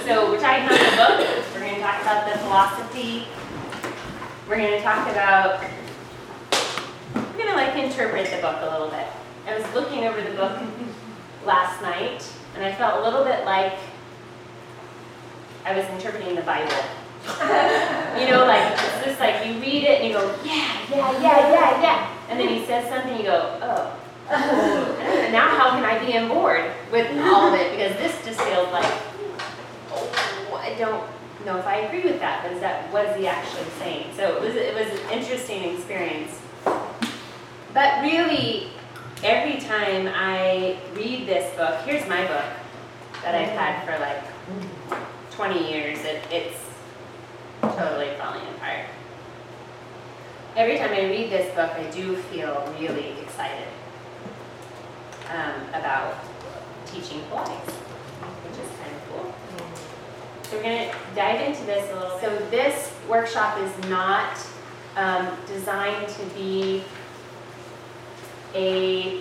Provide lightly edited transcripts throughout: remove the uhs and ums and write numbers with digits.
So we're talking about the book. We're going to talk about the philosophy. We're going to talk about, we're going to like interpret the book a little bit. I was looking over the book last night, and I felt a little bit like I was interpreting the Bible. You know, like, it's just like you read it and you go, yeah. And then he says something, you go, oh. And now how can I be on board with all of it? Because this just feels like, oh, I don't know if I agree with that. But what is he actually saying? So it was an interesting experience. But really, every time I read this book, here's my book that I've had for like 20 years. It's totally falling apart. Every time I read this book, I do feel really excited about teaching Pilates, which is kind of cool. So we're going to dive into this a little. So this workshop is not designed to be a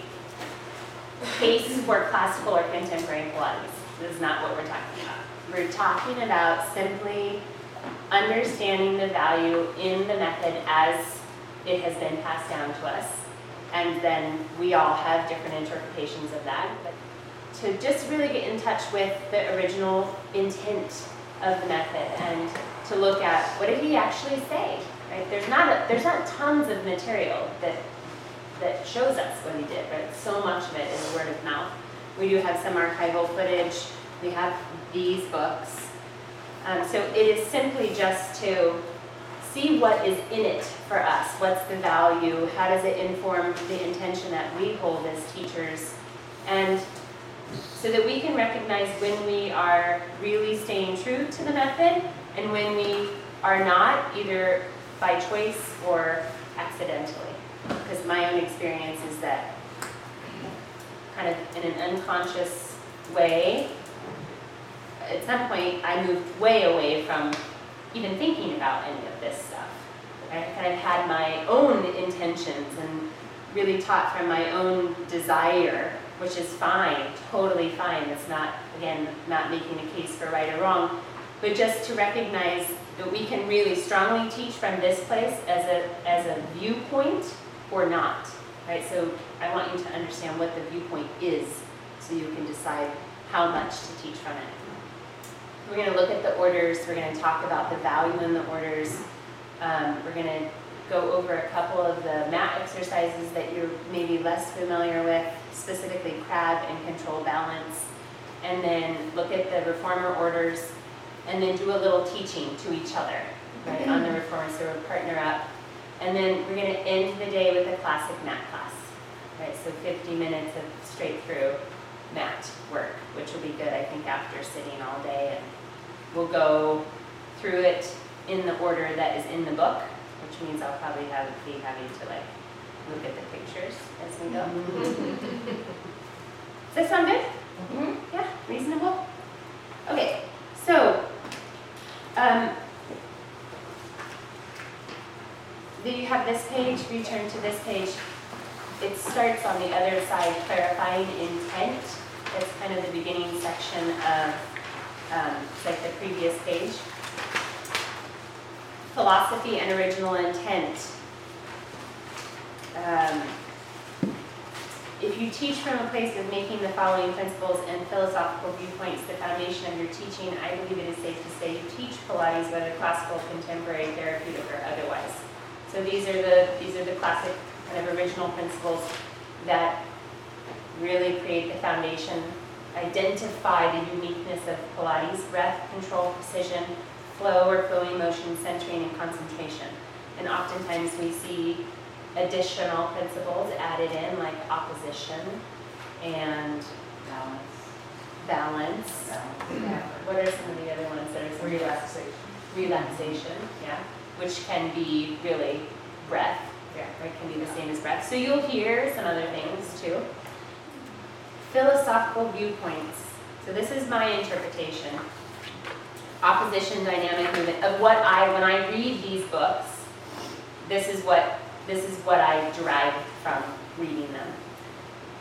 case for classical or contemporary Pilates. This is not what we're talking about. We're talking about simply understanding the value in the method as it has been passed down to us. And then we all have different interpretations of that. But to just really get in touch with the original intent of the method and to look at what did he actually say, right? There's not tons of material that shows us what he did, right? So much of it is word of mouth. We do have some archival footage. We have these books. So it is simply just to see what is in it for us. What's the value? How does it inform the intention that we hold as teachers? And so that we can recognize when we are really staying true to the method and when we are not, either by choice or accidentally. Because my own experience is that kind of in an unconscious way, at some point I moved way away from even thinking about any of this stuff. I kind of had my own intentions and really taught from my own desire, which is fine, totally fine. It's not, again, not making a case for right or wrong, but just to recognize that we can really strongly teach from this place as a viewpoint or not, right? So I want you to understand what the viewpoint is so you can decide how much to teach from it. We're going to look at the orders. We're going to talk about the value in the orders. We're going to go over a couple of the mat exercises that you're maybe less familiar with, specifically crab and control balance, and then look at the reformer orders, and then do a little teaching to each other, right, on the reformer, so we'll partner up. And then we're going to end the day with a classic mat class, right, so 50 minutes of straight through mat work, which will be good, I think, after sitting all day. And we'll go through it in the order that is in the book, which means I'll probably be having to like look at the pictures as we go. Does that sound good? Mm-hmm. Yeah, reasonable? Okay, so do you have this page? Return to this page. It starts on the other side, clarifying intent. That's kind of the beginning section of like the previous page. Philosophy and original intent. If you teach from a place of making the following principles and philosophical viewpoints the foundation of your teaching, I believe it is safe to say you teach Pilates, whether classical, contemporary, therapeutic, or otherwise. So these are the classic kind of original principles that really create the foundation, identify the uniqueness of Pilates: breath, control, precision, flow or flowing motion, centering, and concentration. And oftentimes we see additional principles added in, like opposition and balance. Yeah. What are some of the other ones that are relaxation, yeah, which can be really breath. Yeah, it can be the same as breath. So you'll hear some other things too. Philosophical viewpoints. So this is my interpretation. Opposition, dynamic movement of what when I read these books, this is what I derive from reading them.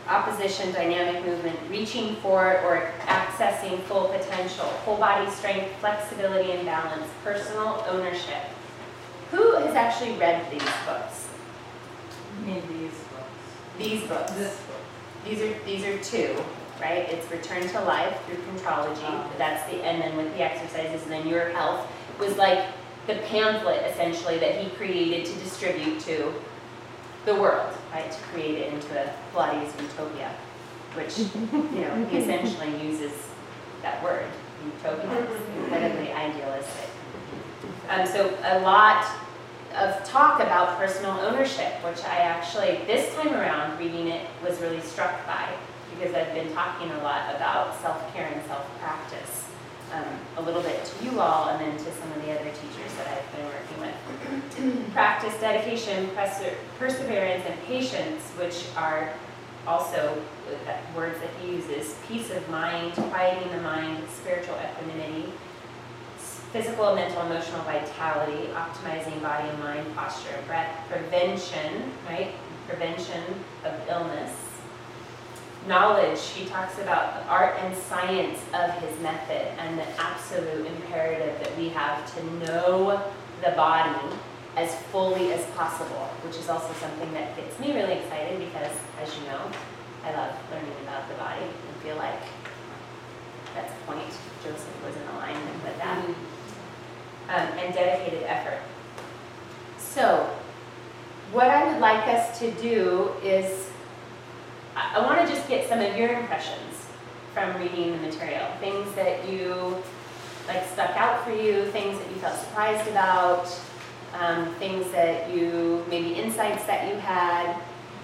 opposition, dynamic movement, reaching for or accessing full potential, whole body strength, flexibility and balance, personal ownership. Who has actually read these books? You mean these books? These books. This book. These are two, right? It's Return to Life through Contrology. That's the, and then with the exercises, and then Your Health was like the pamphlet essentially that he created to distribute to the world, right? To create it into a Pilates utopia, which he essentially uses that word, utopia. It's incredibly idealistic. So a lot of talk about personal ownership, which I actually, this time around, reading it, was really struck by, because I've been talking a lot about self-care and self-practice, a little bit to you all, and then to some of the other teachers that I've been working with. Practice, dedication, perseverance, and patience, which are also words that he uses. Peace of mind, quieting the mind, spiritual equanimity, physical, mental, emotional vitality, optimizing body and mind, posture and breath, prevention, right? Prevention of illness. Knowledge, he talks about the art and science of his method and the absolute imperative that we have to know the body as fully as possible, which is also something that gets me really excited because, as you know, I love learning about the body and feel like that's a point. Joseph was in alignment with that. And dedicated effort. So, what I would like us to do is, I want to just get some of your impressions from reading the material. Things that you, stuck out for you, things that you felt surprised about, things that you, maybe insights that you had,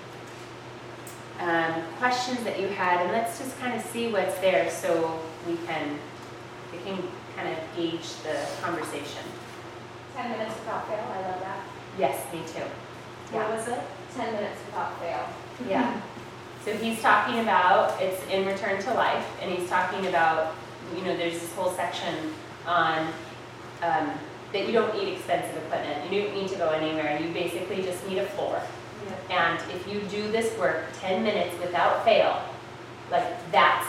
questions that you had, and let's just kind of see what's there so we can kind of gauge the conversation. 10 minutes without fail, I love that. Yes, me too. What was it? 10 minutes without fail. Yeah. So he's talking about, it's in Return to Life, and he's talking about, there's this whole section on that you don't need expensive equipment. You don't need to go anywhere. You basically just need a floor. Yeah. And if you do this work 10 minutes without fail, that's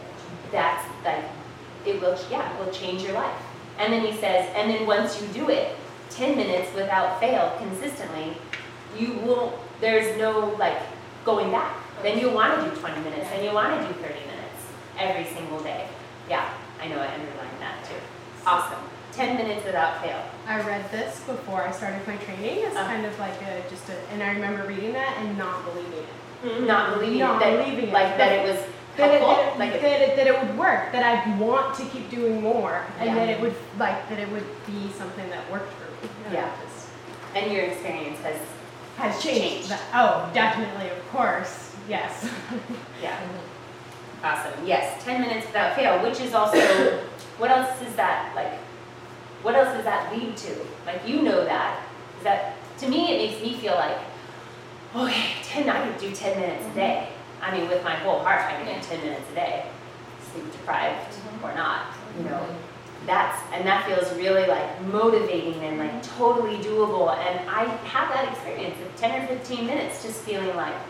it will change your life. And then he says, and then once you do it 10 minutes without fail consistently, there's no going back. Then you'll want to do 20 minutes, and you'll want to do 30 minutes every single day. Yeah, I know, I underlined that too. Awesome. 10 minutes without fail. I read this before I started my training. It's kind of and I remember reading that and not believing it. Not believing it. That it was helpful, that it would work, that I'd want to keep doing more, and that it would be something that worked for me. Yeah. And your experience has changed. Oh, definitely, of course, yes. Yeah. Awesome. Yes, 10 minutes without fail, which is also, what else is that what else does that lead to? That to me it makes me feel okay, I could do 10 minutes a day. I mean, with my whole heart, I can do 10 minutes a day, sleep deprived or not, that feels really motivating and totally doable. And I have that experience of 10 or 15 minutes just feeling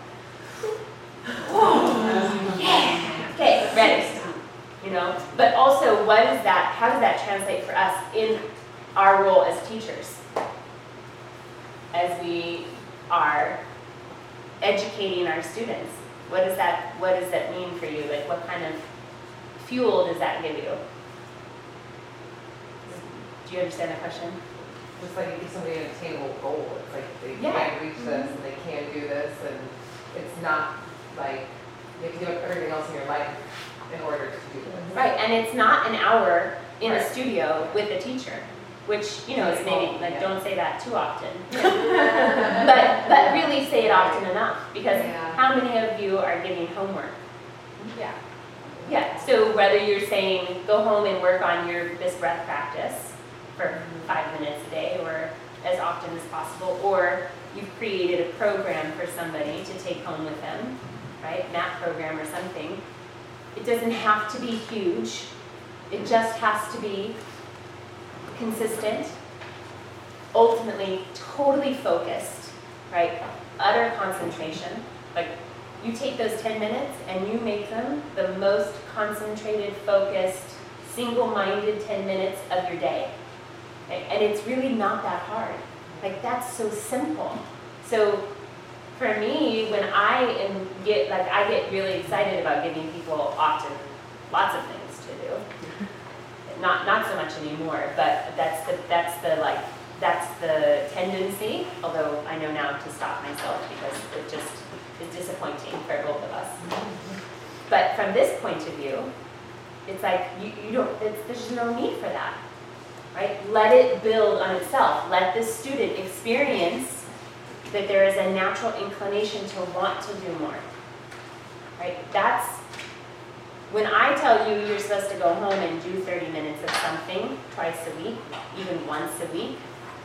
oh, yeah, okay, ready. But also, how does that translate for us in our role as teachers? As we are educating our students, what does that mean for you? What kind of fuel does that give you? Do you understand the question? Just if you give somebody an attainable goal, it's they can't reach this and they can't do this, and it's not you have to give up everything else in your life in order to do this. Right, and it's not an hour in a studio with a teacher, which, is maybe, don't say that too often. but really say it often enough, because how many of you are giving homework? Yeah. Yeah, so whether you're saying, go home and work on this breath practice for 5 minutes a day, or as often as possible, or you've created a program for somebody to take home with them, right, MAP program or something. It doesn't have to be huge. It just has to be consistent, ultimately totally focused, right? Utter concentration. you take those 10 minutes and you make them the most concentrated, focused, single-minded 10 minutes of your day. And it's really not that hard. Like, that's so simple. So for me, when I get really excited about giving people often lots of things to do. Not so much anymore, but that's the tendency, although I know now to stop myself because it just is disappointing for both of us. But from this point of view, it's like there's no need for that, right? Let it build on itself. Let the student experience that there is a natural inclination to want to do more, right? That's when I tell you you're supposed to go home and do 30 minutes of something twice a week, even once a week,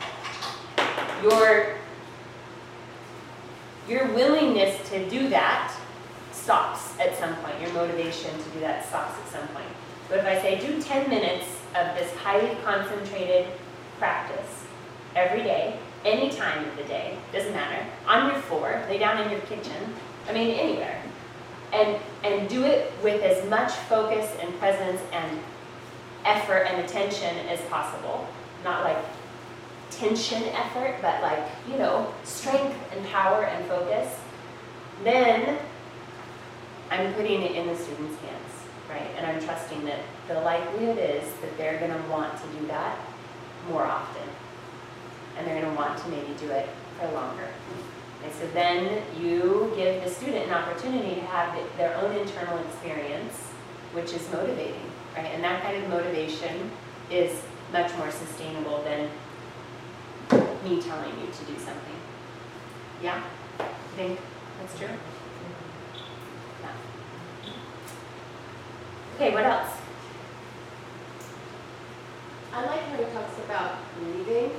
your willingness to do that stops at some point. Your motivation to do that stops at some point. But if I say do 10 minutes of this highly concentrated practice every day, any time of the day, doesn't matter, on your floor, lay down in your kitchen, I mean anywhere, and do it with as much focus and presence and effort and attention as possible, not like tension effort, but like, strength and power and focus, then I'm putting it in the student's hands, right? And I'm trusting that the likelihood is that they're going to want to do that more often. And they're going to want to maybe do it for longer. And so then you give the student an opportunity to have their own internal experience, which is motivating, right? And that kind of motivation is much more sustainable than me telling you to do something. Yeah? You think that's true? Yeah. Okay, what else? I like when he talks about breathing.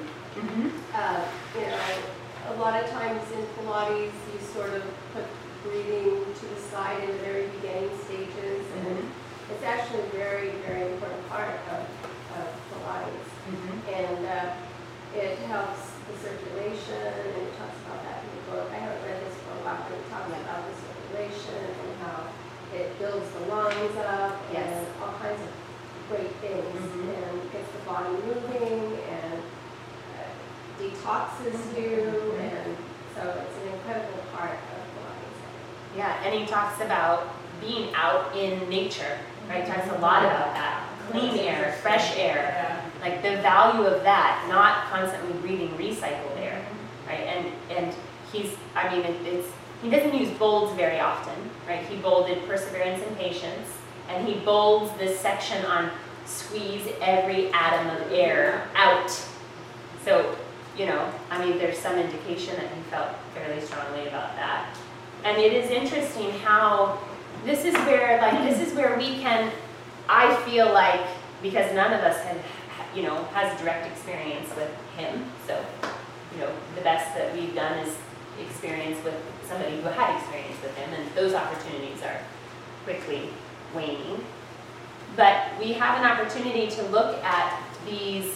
A lot of times in Pilates, you sort of put breathing to the side in the very beginning stages, and it's actually a very, very important part of Pilates. And it helps the circulation, and it talks about that in the book. I haven't read this for a while, but it talks about the circulation and how it builds the lungs up and all kinds of great things, and gets the body moving and detoxes you, and so it's an incredible part of Pilates. Yeah, and he talks about being out in nature, right? He talks a lot about that. Clean air, fresh air, like the value of that, not constantly breathing recycled air, right? And he doesn't use bolds very often, right? He bolded perseverance and patience, and he bolds this section on squeeze every atom of air out. So, there's some indication that he felt fairly strongly about that. And it is interesting how this is where we can, I feel like, because none of us has direct experience with him, so, the best that we've done is experience with somebody who had experience with him, and those opportunities are quickly waning. But we have an opportunity to look at these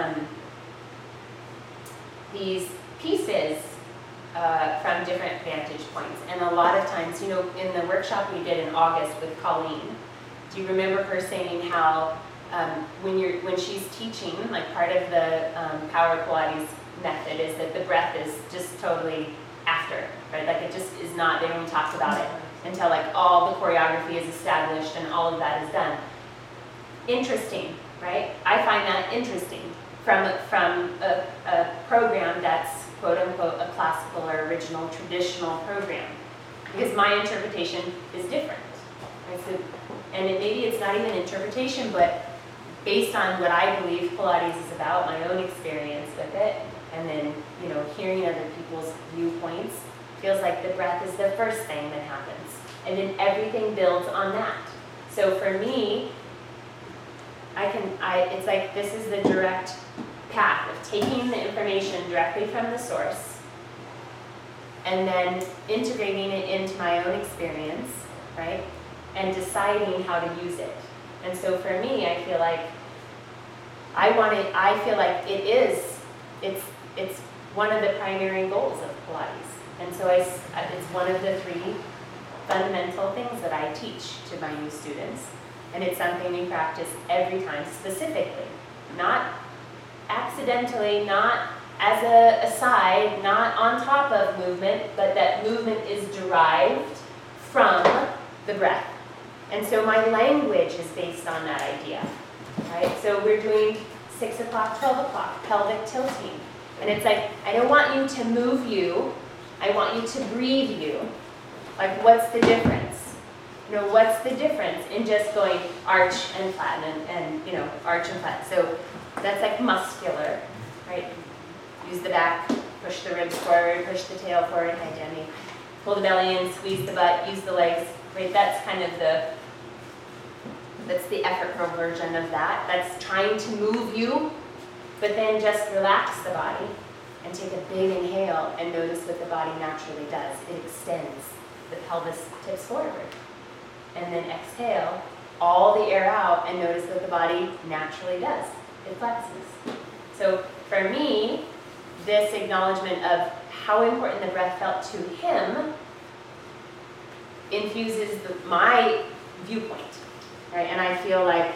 pieces from different vantage points. And a lot of times, in the workshop we did in August with Colleen, do you remember her saying how when she's teaching, like part of the Power Pilates method is that the breath is just totally after, right? Like it just is not, they don't even talk about it until like all the choreography is established and all of that is done. Interesting, right? I find that interesting from a program that's quote unquote a classical or original traditional program, because my interpretation is different. Right? So, and maybe it's not even interpretation, but based on what I believe Pilates is about, my own experience with it, and then hearing other people's viewpoints, feels like the breath is the first thing that happens, and then everything builds on that. So for me, it's like this is the direct path of taking the information directly from the source and then integrating it into my own experience, right? And deciding how to use it. And so for me, I feel like it's one of the primary goals of Pilates. And so it's one of the three fundamental things that I teach to my new students. And it's something we practice every time specifically, not accidentally, not as a aside, not on top of movement, but that movement is derived from the breath. And so my language is based on that idea, right? So we're doing 6 o'clock, 12 o'clock, pelvic tilting. And it's like, I don't want you to move you, I want you to breathe you. Like, what's the difference? You know, what's the difference in just going arch and flatten and you know, arch and flatten? So that's like muscular, right? Use the back, push the ribs forward, push the tail forward, hi Jenny. Pull the belly in, squeeze the butt, use the legs, right? That's kind of that's the effort version of that. That's trying to move you, but then just relax the body and take a big inhale and notice what the body naturally does. It extends, the pelvis tips forward. And then exhale all the air out and notice what the body naturally does. It flexes. So for me, this acknowledgement of how important the breath felt to him infuses my viewpoint, right? And I feel like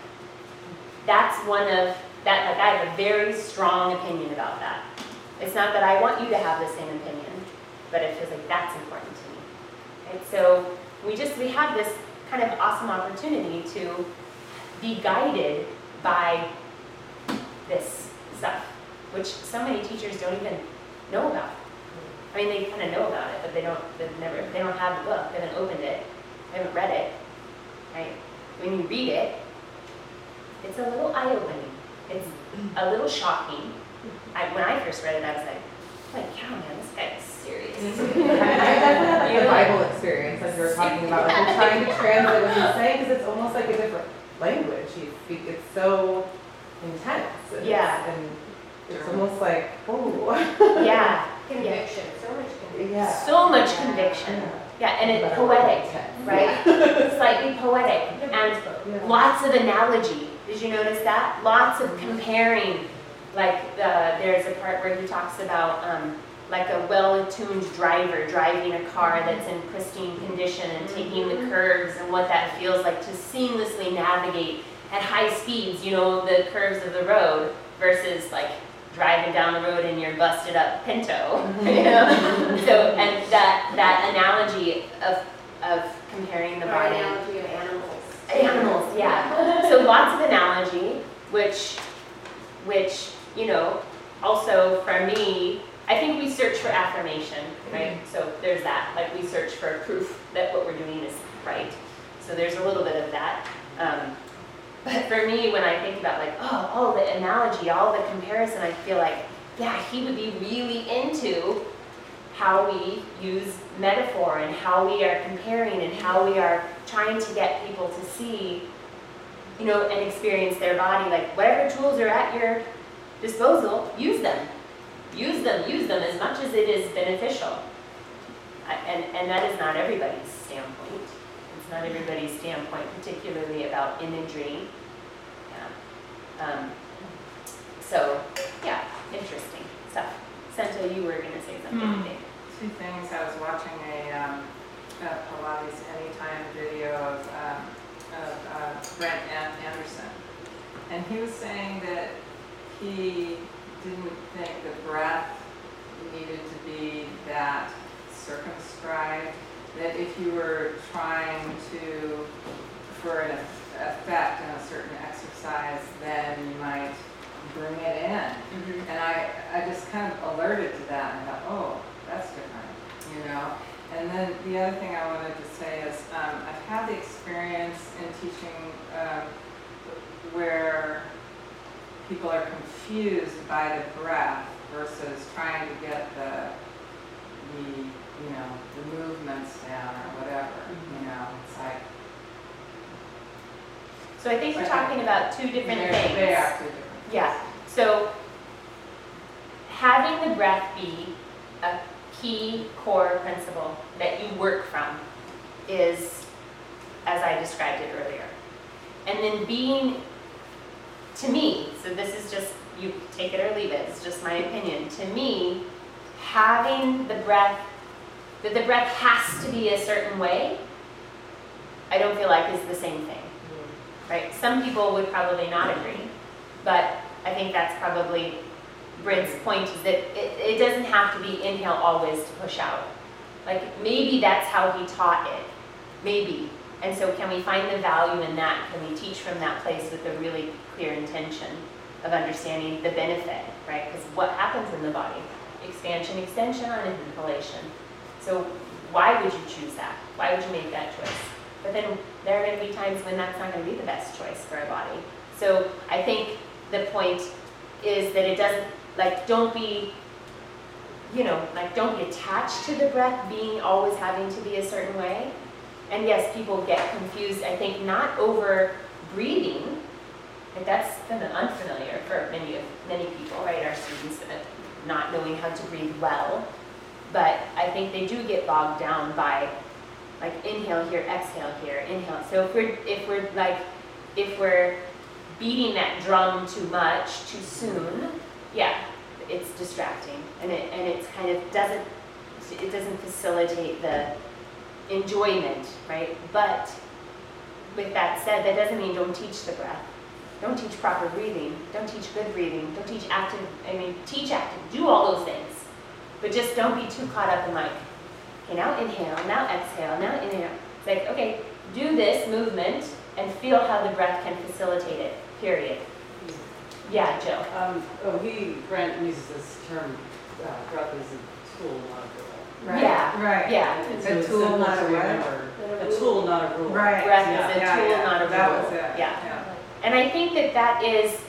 that's one of, that, like I have a very strong opinion about that. It's not that I want you to have the same opinion, but it feels like that's important to me, right? So we have this kind of awesome opportunity to be guided by this stuff, which so many teachers don't even know about. I mean, they kind of know about it, but they don't have the book, they haven't opened it, they haven't read it, right? When you read it, it's a little eye-opening. It's a little shocking. When I first read it, I was like, holy cow, man, this guy is serious. I definitely had like a Bible experience, as you were talking about. Like, we're trying to translate what he's saying, because it's almost like a different language. It's so intense. And Yeah. it's almost like, oh. Yeah. Conviction, so much conviction. Yeah. So much conviction. Yeah, and it's poetic, right? Slightly poetic. And lots of analogy. Did you notice that? Lots of comparing. Like there's a part where he talks about like a well-attuned driver driving a car that's in pristine condition and taking the curves and what that feels like to seamlessly navigate at high speeds, you know, the curves of the road versus like driving down the road in your busted up Pinto, you know? So, and that analogy of comparing the Or body. analogy of animals. Animals, yeah. So lots of analogy, which, you know, also for me, I think we search for affirmation, right? So there's that, like we search for proof that what we're doing is right. So there's a little bit of that. But for me, when I think about like, oh, all the analogy, all the comparison, I feel like, yeah, he would be really into how we use metaphor and how we are comparing and how we are trying to get people to see, you know, and experience their body. Like whatever tools are at your disposal, use them. Use them as much as it is beneficial. And that is not everybody's standpoint. It's not everybody's standpoint, particularly about imagery. Yeah. So, yeah, interesting stuff. Sento, you were going to say something, I think. Two things. I was watching a Pilates Anytime video of Brent Anderson, and he was saying that he didn't think the breath needed to be that circumscribed, that if you were trying to, for an effect in a certain exercise, then you might bring it in. Mm-hmm. And I just kind of alerted to that and thought, oh, that's different, you know? And then the other thing I wanted to say is I've had the experience in teaching where people are confused by the breath versus trying to get the movements down or whatever, you know, it's like. So I think we're talking about two different things. They are two different. Yeah. So having the breath be a key core principle that you work from is, as I described it earlier. And then being, to me, so this is just, you take it or leave it, it's just my opinion. To me, having the breath that the breath has to be a certain way, I don't feel like is the same thing, right? Some people would probably not agree, but I think that's probably Brent's point, is that it doesn't have to be inhale always to push out. Like maybe that's how he taught it, maybe. And so can we find the value in that? Can we teach from that place with a really clear intention of understanding the benefit, right? Because what happens in the body? Expansion, extension on inhalation. So why would you choose that? Why would you make that choice? But then there are going to be times when that's not going to be the best choice for a body. So I think the point is that it doesn't, like, don't be, you know, like, don't be attached to the breath being always having to be a certain way. And yes, people get confused, I think, not over breathing. Like that's kind of unfamiliar for many people, right? Our students not knowing how to breathe well. But I think they do get bogged down by like inhale here, exhale here, inhale. So if we're beating that drum too much too soon, yeah, it's distracting, and it's kind of doesn't facilitate the enjoyment, right? But with that said, that doesn't mean don't teach the breath. Don't teach proper breathing. Don't teach good breathing. Don't teach active, teach active. Do all those things. But just don't be too caught up in like, okay, now inhale, now exhale, now inhale. It's like, okay, do this movement and feel how the breath can facilitate it, period. Yeah, Jill. Brent uses this term, breath as a tool, not a rule. Right. Yeah, Right. yeah. And A it's tool, simple not to a what? remember. A tool, not a rule. Right. Breath Yeah. is a tool, not a rule. That was it. Yeah. And I think that is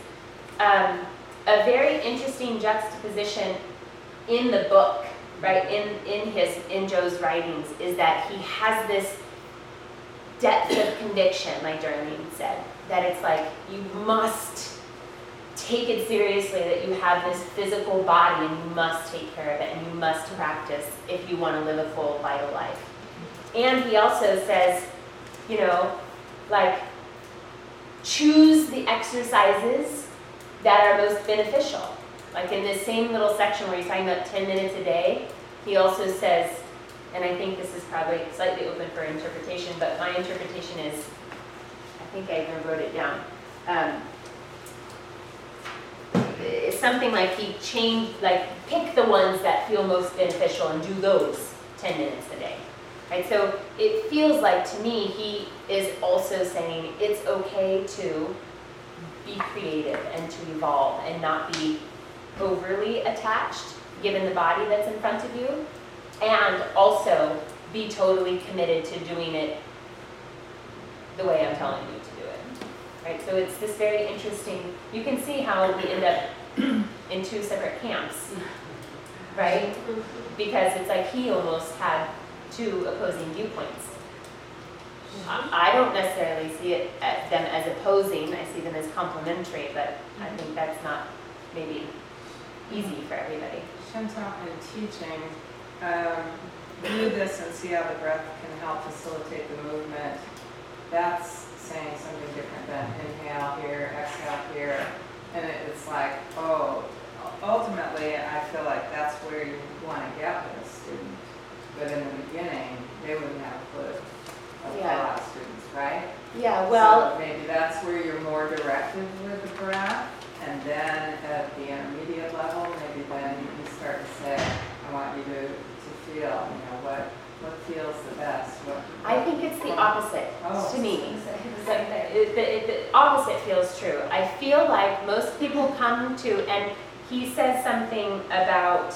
a very interesting juxtaposition in the book, right? In Joe's writings, is that he has this depth of conviction, like Darlene said, that it's like you must take it seriously that you have this physical body and you must take care of it and you must practice if you want to live a full, vital life. And he also says, you know, like, choose the exercises that are most beneficial. Like in this same little section where he's talking about 10 minutes a day, he also says, and I think this is probably slightly open for interpretation, but my interpretation is, I think I even wrote it down. It's something like he changed, like pick the ones that feel most beneficial and do those 10 minutes a day. Right? So it feels like to me he is also saying it's okay to be creative and to evolve and not be overly attached given the body that's in front of you, and also be totally committed to doing it the way I'm telling you to do it. Right? So it's this very interesting, you can see how we end up in two separate camps, right? Because it's like he almost had two opposing viewpoints. I don't necessarily see them as opposing, I see them as complementary, but I think that's not maybe easy for everybody. Chantal, in teaching, view this and see how the breath can help facilitate the movement. That's saying something different than inhale here, exhale here. And it's like, oh, ultimately, I feel like that's where you want to get with a student. But in the beginning, they wouldn't have a clue of a lot of students, right? Yeah, well, So maybe that's where you're more directive with the breath. And then at the intermediate level, maybe then you can start to say, I want you to feel, you know, what feels the best. I think it's the opposite to me. Same The opposite feels true. I feel like most people come to, and he says something about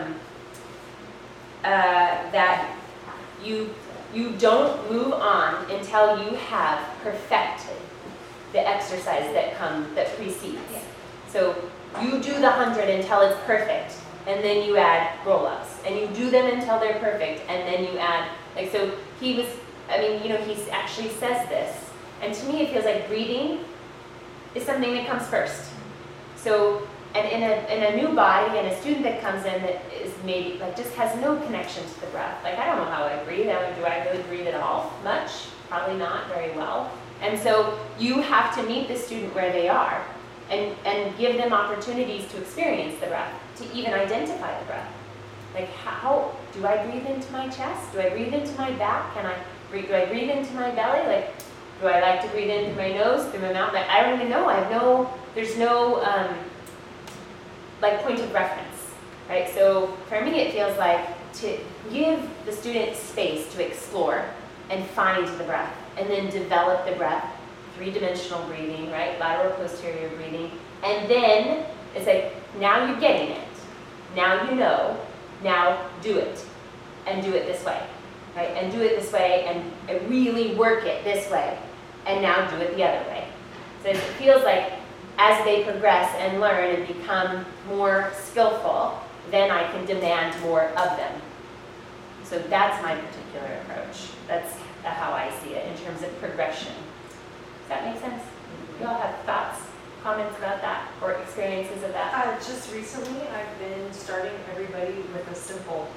that you don't move on until you have perfected the exercise that precedes. Yeah. So you do the 100 until it's perfect, and then you add roll-ups, and you do them until they're perfect, and then you add, like, so he actually says this, and to me it feels like breathing is something that comes first. So, and in a new body, and a student that comes in that is maybe, like, just has no connection to the breath, like, I don't know how I breathe, do I really breathe at all? Much? Probably not very well. And so you have to meet the student where they are, and give them opportunities to experience the breath, to even identify the breath. Like, how, do I breathe into my chest? Do I breathe into my back? Do I breathe into my belly? Like, do I like to breathe in through my nose, through my mouth? Like, I don't even know. There's no, like, point of reference, right? So for me, it feels like to give the student space to explore and find the breath, and then develop the breath, 3-dimensional breathing, right? Lateral posterior breathing. And then it's like, now you're getting it. Now you know. Now do it. And do it this way, right? And do it this way, and really work it this way. And now do it the other way. So it feels like as they progress and learn and become more skillful, then I can demand more of them. So that's my particular approach. That's how I see it in terms of progression. Does that make sense? You all have thoughts, comments about that, or experiences of that? Just recently, I've been starting everybody with a simple,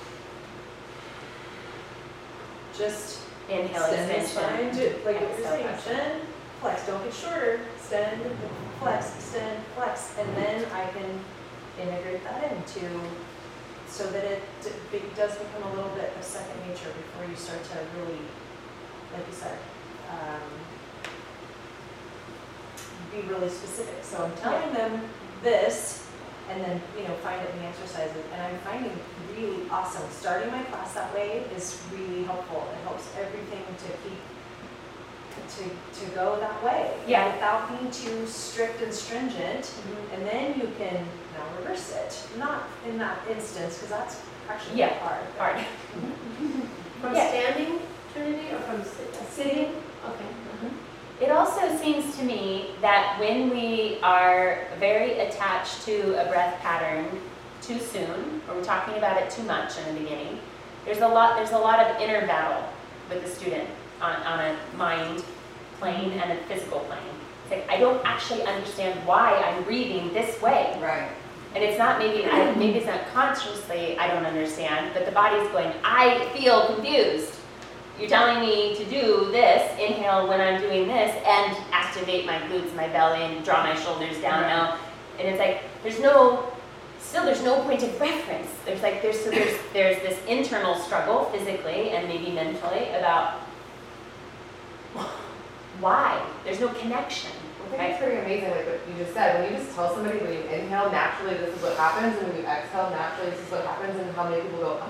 just Inhale, extend the extension. spine, like what you're Exhale, saying, flexion. extend, flex, don't get shorter, extend, flex, extend, flex, and then I can integrate that into, so that it does become a little bit of second nature before you start to really, like you said, be really specific. So I'm telling them this, and then, find it in the exercises, and I'm finding really awesome. Starting my class that way is really helpful. It helps everything to go that way. Yeah. Without being too strict and stringent, and then you can now reverse it. Not in that instance, because that's actually Yeah. hard. From Yeah. standing, Trinity, or from sitting? Okay. It also seems to me that when we are very attached to a breath pattern too soon, or we're talking about it too much in the beginning, there's a lot of inner battle with the student on a mind plane and a physical plane. It's like, I don't actually understand why I'm breathing this way. Right. And it's not maybe it's not consciously I don't understand, but the body's going, I feel confused. You're telling me to do this, inhale when I'm doing this, and activate my glutes, my belly, and draw my shoulders down now. And it's like, there's no point of reference. There's this internal struggle physically and maybe mentally about why. There's no connection. I think it's pretty amazing, like what you just said. When you just tell somebody when you inhale, naturally this is what happens, and when you exhale, naturally this is what happens, and how many people go,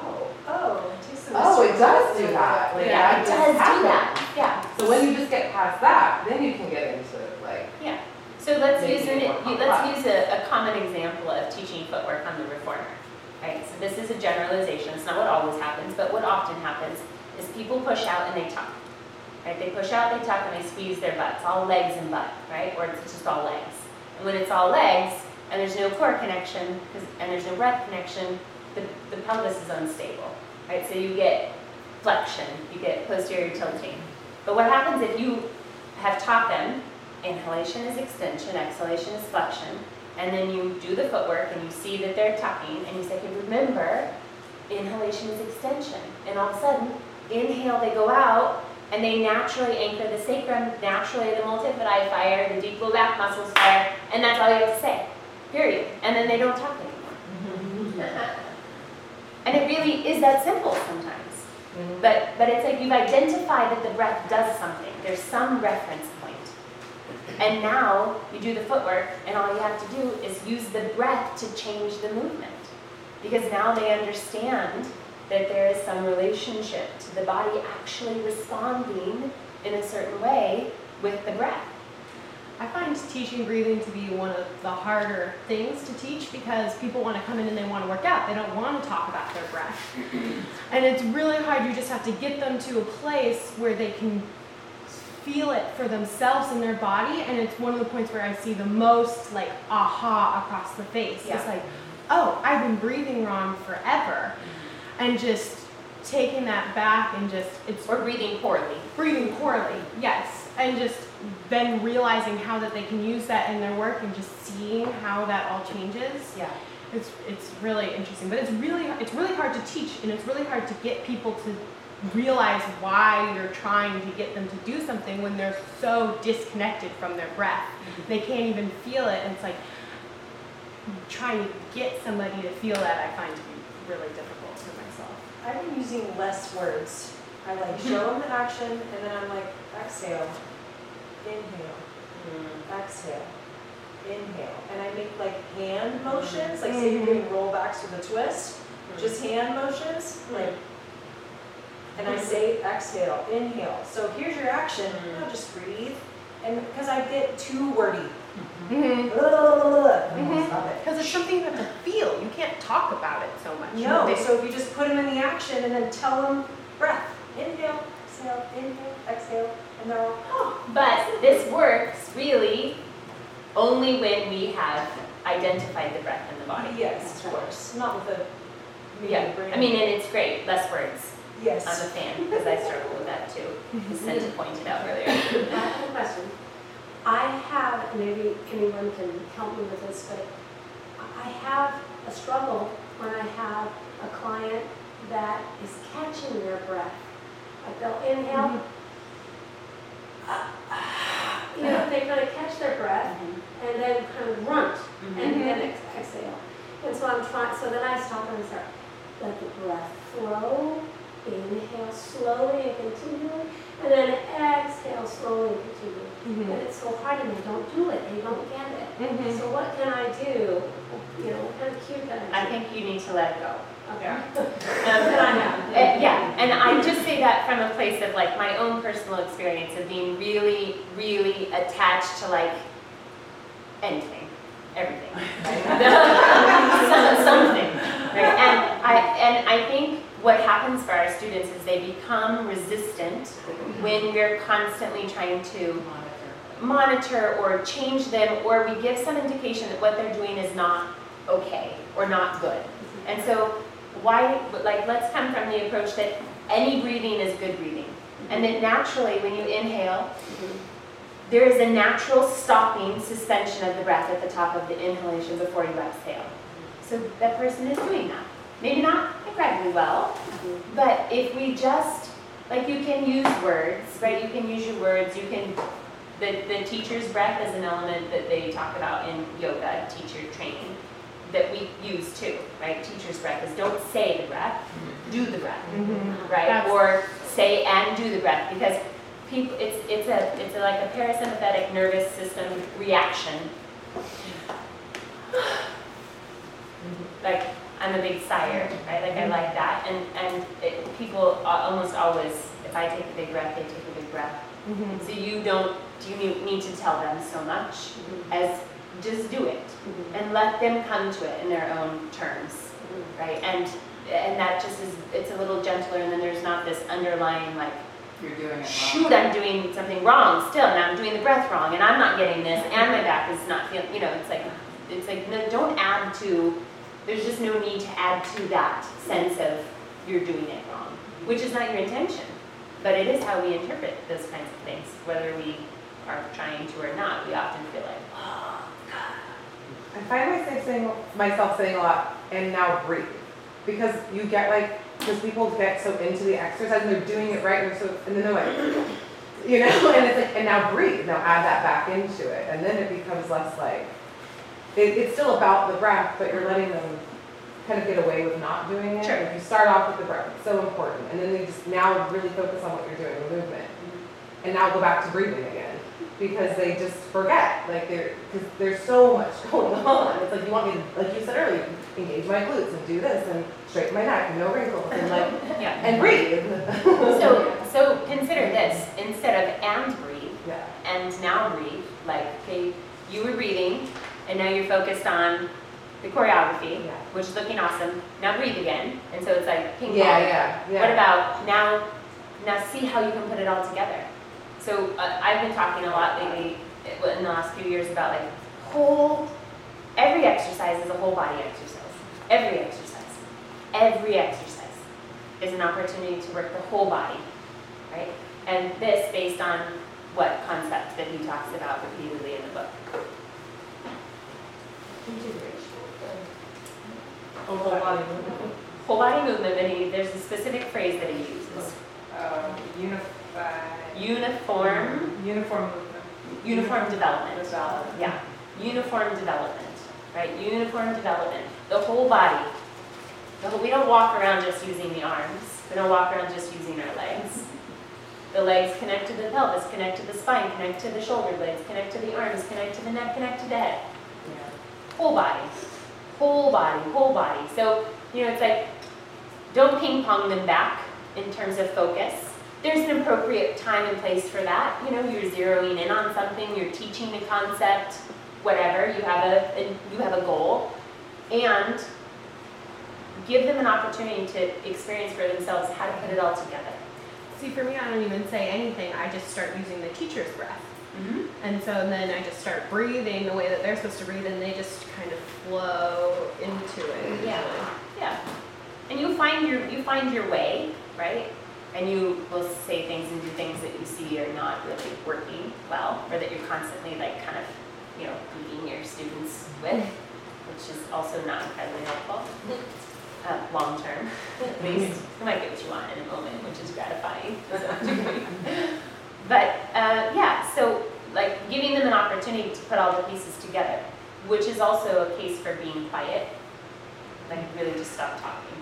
it does do that. Like, Yeah, it does do happens. that. Yeah. So when you just get past that, then you can get into like. Yeah. So let's Maybe use more complex. a common example of teaching footwork on the reformer. Right. So this is a generalization. It's not what always happens, but what often happens is people push out and they tuck. Right? They push out, they tuck, and they squeeze their butts, all legs and butt, right? Or it's just all legs. And when it's all legs and there's no core connection and there's no breath connection, the pelvis is unstable, right? So you get flexion, you get posterior tilting. But what happens if you have taught them inhalation is extension, exhalation is flexion, and then you do the footwork and you see that they're tucking and you say, hey, remember, inhalation is extension. And all of a sudden, inhale, they go out, and they naturally anchor the sacrum, naturally the multifidi fire, the deep low back muscles fire, and that's all you have to say, period. And then they don't talk anymore. And it really is that simple sometimes. But it's like you've identified that the breath does something. There's some reference point. And now you do the footwork, and all you have to do is use the breath to change the movement. Because now they understand that there is some relationship to the body actually responding in a certain way with the breath. I find teaching breathing to be one of the harder things to teach because people want to come in and they want to work out. They don't want to talk about their breath. And it's really hard. You just have to get them to a place where they can feel it for themselves in their body. And it's one of the points where I see the most like aha across the face. Yeah. It's like, oh, I've been breathing wrong forever. And just taking that back and Or breathing poorly. breathing poorly, yes. And just then realizing how that they can use that in their work and just seeing how that all changes. Yeah. It's really interesting, but it's really hard to teach, and it's really hard to get people to realize why you're trying to get them to do something when they're so disconnected from their breath. They can't even feel it, and it's like trying to get somebody to feel that I find to be really difficult for myself. I've been using less words. I like show them the action, and then I'm like, exhale, inhale, exhale, inhale. And I make like hand motions, like say you're doing rollbacks with a twist, just hand motions, like, and I say exhale, inhale. So here's your action, now just breathe. And because I get too wordy. Stop it. Because it's something you have to feel. You can't talk about it so much. No, so if you just put them in the action and then tell them breath, inhale, exhale, and they're all, oh. But this works really only when we have identified the breath in the body. Yes, of course, not with a Yeah, brain. I mean, and it's great, less words. Yes. I'm a fan, because I struggle with that too, as Cindy pointed out earlier. I have a question. I have, maybe anyone can help me with this, but I have a struggle when I have a client that is catching their breath. Like they'll inhale, you know, they kind of catch their breath and then kind of grunt and then exhale. And so I'm trying, so then I stop and start, let the breath flow. Inhale slowly and continually, and then exhale slowly and continually. And it's so hard, and they don't do it. They don't get it. So what can I do? You know, what kind of cue can I I do? think you need to let it go. Okay. Then I have. Yeah, and I just say that from a place of like my own personal experience of being really, really attached to like anything, everything, right? Something, right? And I think what happens for our students is they become resistant when we're constantly trying to monitor or change them, or we give some indication that what they're doing is not okay or not good. And so let's come from the approach that any breathing is good breathing. And that naturally when you inhale, there is a natural stopping suspension of the breath at the top of the inhalation before you exhale. So that person is doing that. Maybe not incredibly well, but if we just, like you can use words, right? You can use your words, you can, the teacher's breath is an element that they talk about in yoga, teacher training, that we use too, right? Teacher's breath is don't say the breath, do the breath, right? Or say and do the breath, because people, it's like a parasympathetic nervous system reaction. Like, I'm a big sigher, right? Like I like that, and people almost always, if I take a big breath, they take a big breath. So you need to tell them so much as just do it and let them come to it in their own terms, right? And that just is, it's a little gentler, and then there's not this underlying like, You're doing it wrong. shoot, I'm doing something wrong still, and I'm doing the breath wrong, and I'm not getting this, and my back is not feeling, you know, it's like no, don't add to. There's just no need to add to that sense of you're doing it wrong, which is not your intention, but it is how we interpret those kinds of things, whether we are trying to or not. We often feel like, oh, God. I find myself saying a lot, and now breathe. Because you get because people get so into the exercise and they're doing it right, and then they're like, you know, and it's like, and now breathe, now add that back into it. And then it becomes less like, it's still about the breath, but you're letting them kind of get away with not doing it. Sure. If you start off with the breath, it's so important. And then they just now really focus on what you're doing, the movement. And now go back to breathing again. Because they just forget, because there's so much going on. It's like you want me to, like you said earlier, engage my glutes and do this and straighten my neck and no wrinkles and Yeah. and breathe. So consider this, instead of and breathe, Yeah. and now breathe, like, okay, you were breathing, and now you're focused on the choreography, Yeah. which is looking awesome. Now breathe again, and so it's like ping pong. Yeah. What about now see how you can put it all together. So I've been talking a lot lately in the last few years about every exercise is a whole body exercise. Every exercise is an opportunity to work the whole body, right? And this based on what concept that he talks about repeatedly in the book. Whole body movement, and there's a specific phrase that he uses. Uniform movement. Uniform development. Yeah, uniform development, right? Uniform development. The whole body We don't walk around just using the arms. We don't walk around just using our legs. The legs connect to the pelvis, connect to the spine, connect to the shoulder blades, connect to the arms, connect to the neck, connect to the head. Whole body, whole body, whole body. So, it's like, don't ping pong them back in terms of focus. There's an appropriate time and place for that. You're zeroing in on something, you're teaching a concept, whatever, you have a goal. And give them an opportunity to experience for themselves how to put it all together. See, for me, I don't even say anything. I just start using the teacher's breath. Mm-hmm. And so then I just start breathing the way that they're supposed to breathe, and they just kind of flow into it. Yeah. Yeah. And you find your way, right? And you will say things and do things that you see are not really working well, or that you're constantly like kind of, beating your students with, which is also not incredibly helpful. Long term, at least. You might get what you want in a moment, which is gratifying to some degree. But so like giving them an opportunity to put all the pieces together, which is also a case for being quiet, like really just stop talking.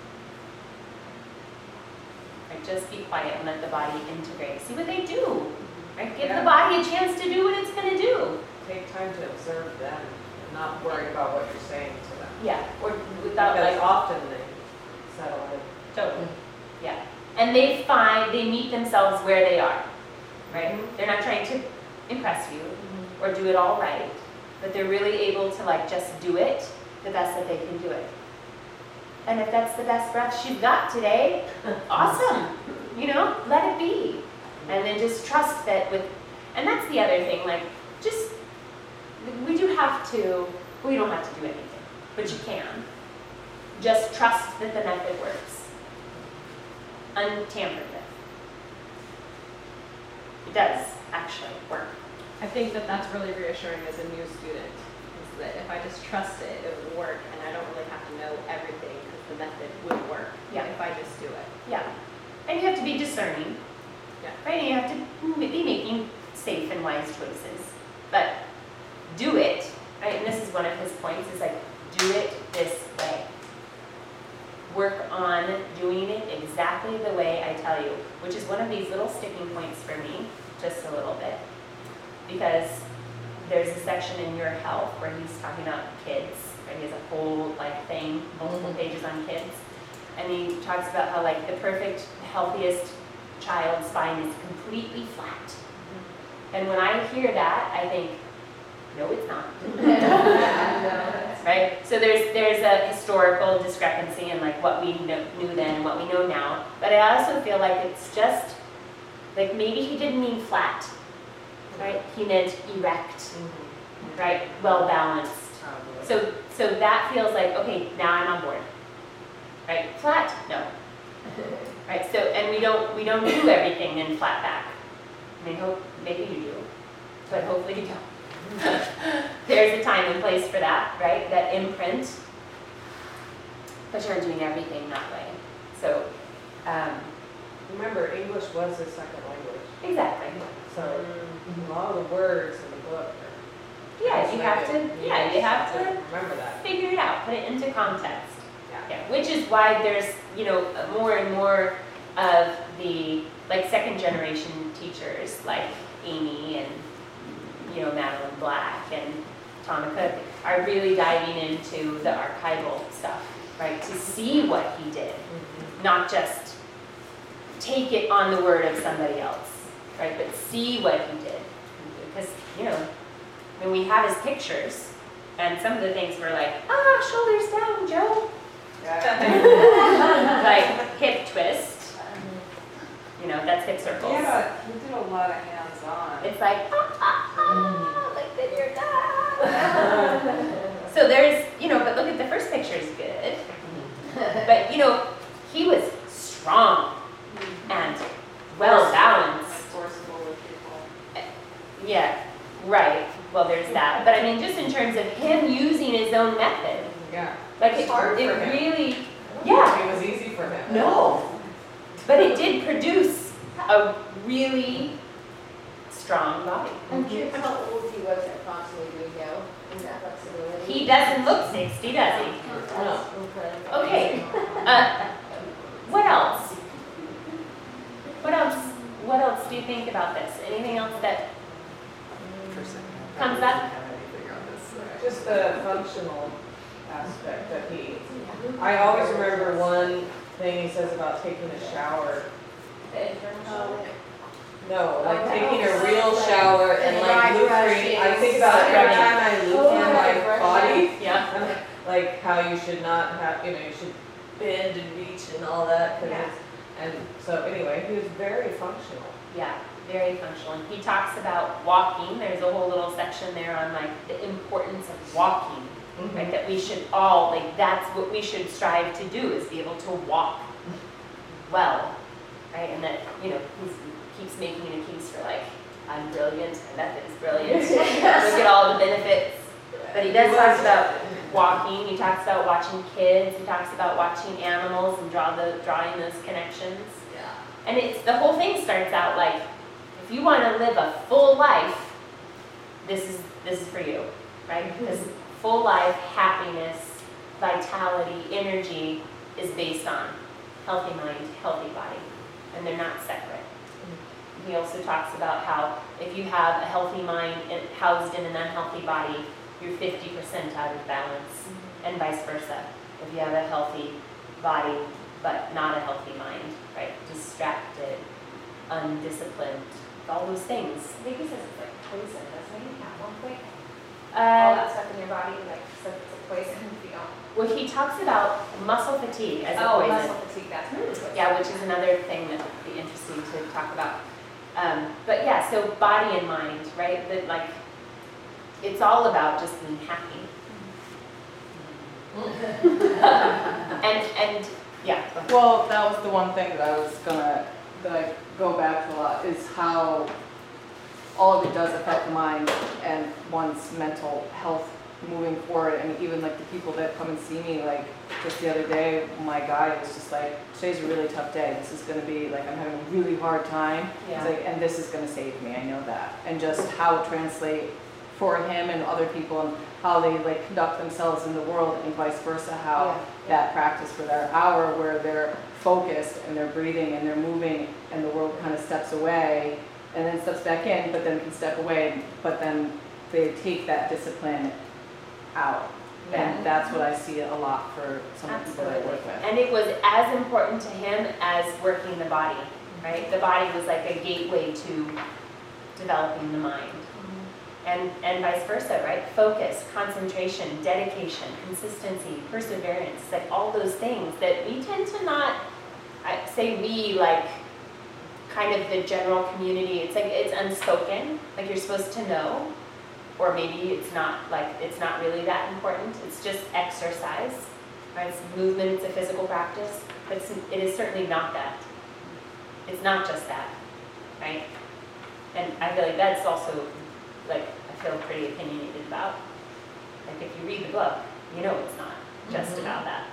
Like just be quiet and let the body integrate. See what they do. Right? Give the body a chance to do what it's going to do. Take time to observe them and not worry about what you're saying to them. Yeah, or without Because like often they settle in. totally. Yeah. And they meet themselves where they are. Right? They're not trying to impress you or do it all right, but they're really able to like just do it the best that they can do it. And if that's the best breath she's got today, awesome. Let it be. And then just trust that and that's the other thing, like we don't have to do anything, but you can. Just trust that the method works. Untampered with. It does actually work. I think that that's really reassuring as a new student, is that if I just trust it, it will work, and I don't really have to know everything, because the method will work if I just do it. Yeah. And you have to be discerning. Yeah. Right? And you have to be making safe and wise choices. But do it, right? And this is one of his points, is like, do it this way. Work on doing it exactly the way I tell you, which is one of these little sticking points for me, just a little bit. Because there's a section in Your Health where he's talking about kids, right? He has a whole thing, multiple pages on kids. And he talks about how the perfect, healthiest child's spine is completely flat. And when I hear that, I think, no, it's not. Right? So there's a historical discrepancy in what we knew then and what we know now. But I also feel like it's just, maybe he didn't mean flat, right? He meant erect, right? Well balanced. So that feels like, okay, now I'm on board. Right? Flat? No. Right? So, and we don't do everything in flat back. I mean, maybe you do, but hopefully you don't. There's a time and place for that, right? That imprint. But you're doing everything that way. So, Remember, English was his second language. exactly. So a lot of the words in the book are Yeah, you have to remember that. figure it out, put it into context. Yeah. Yeah, which is why there's, more and more of the second generation teachers like Amy and Madeline Black and Tana Cook are really diving into the archival stuff, right? To see what he did, not just take it on the word of somebody else, right? But see what he did, because when we have his pictures, and some of the things were shoulders down, Joe. Hip twist. That's hip circles. Yeah, he did a lot of hands-on. It's then you're done. So there's, but look at the first picture is good. But, he was strong and well balanced. Forceful with people. Yeah, right. Well, there's that. But I mean, just in terms of him using his own method. Yeah. It's hard for him. Really, It was easy for him. No. But it did produce a really strong body. I'm curious how old he was approximately, do we know, in that flexibility? He doesn't look 60, does he? No. Okay. What else? What else do you think about this? Anything else that comes up? Just the functional aspect that I always remember one thing he says about taking a shower. The internal. No, like taking a real shower and like loofering. I think about it every time I Oh, loofer my body. Yeah. Like how you should not have, you should bend and reach and all that. And so anyway, he was very functional. Yeah, very functional. And he talks about walking. There's a whole little section there on like the importance of walking, right? That we should all, like that's what we should strive to do, is be able to walk well, right? And that, he keeps making an excuse for like, I'm brilliant, my method is brilliant. Look at all the benefits. But he does talk about walking. He talks about watching kids. He talks about watching animals and drawing those connections. Yeah. And the whole thing starts out like, if you want to live a full life, this is for you, right? Because full life, happiness, vitality, energy is based on healthy mind, healthy body, and they're not separate. He also talks about how if you have a healthy mind housed in an unhealthy body, you're 50% out of balance, and vice versa. If you have a healthy body but not a healthy mind, right? Distracted, undisciplined, all those things. I think he says it's like poison, doesn't he, at one point? All Uh, that stuff in your body, like, says it's a poison if you don't. well, he talks about muscle fatigue as a Oh, poison. muscle fatigue, that's what it was. Yeah, which is another thing that would be interesting to talk about. But yeah, so body and mind, right? That like, it's all about just being happy. and yeah. Well, that was the one thing that I go back to a lot, is how all of it does affect the mind and one's mental health moving forward. And even like the people that come and see me, like just the other day, my guy was just like, today's a really tough day. This is gonna be like, I'm having a really hard time. Yeah. He's like, and this is gonna save me, I know that. And just how it translates for him and other people, and how they like conduct themselves in the world, and vice versa, how that practice for their hour where they're focused and they're breathing and they're moving, and the world kind of steps away and then steps back in, but then can step away, but then they take that discipline out. Yeah. And that's what I see a lot for some of the people that I work with. And it was as important to him as working the body, right? The body was like a gateway to developing the mind. And vice versa, right? Focus, concentration, dedication, consistency, perseverance, like all those things that we tend to not, I say we, like kind of the general community, it's like it's unspoken, like you're supposed to know, or maybe it's not really that important. It's just exercise, right? It's movement, it's a physical practice, but it is certainly not that. It's not just that, right? And I feel like that's also, like, I feel pretty opinionated about. Like, if you read the book, you know it's not just about that.